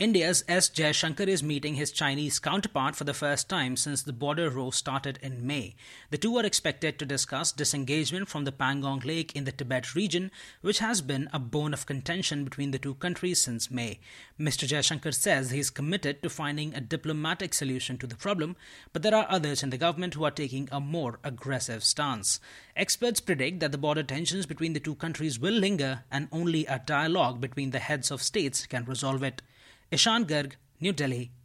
India's S. Jaishankar is meeting his Chinese counterpart for the first time since the border row started in May. The two are expected to discuss disengagement from the Pangong Lake in the Tibet region, which has been a bone of contention between the two countries since May. Mr. Jaishankar says he is committed to finding a diplomatic solution to the problem, but there are others in the government who are taking a more aggressive stance. Experts predict that the border tensions between the two countries will linger and only a dialogue between the heads of states can resolve it. Ishan Garg, New Delhi,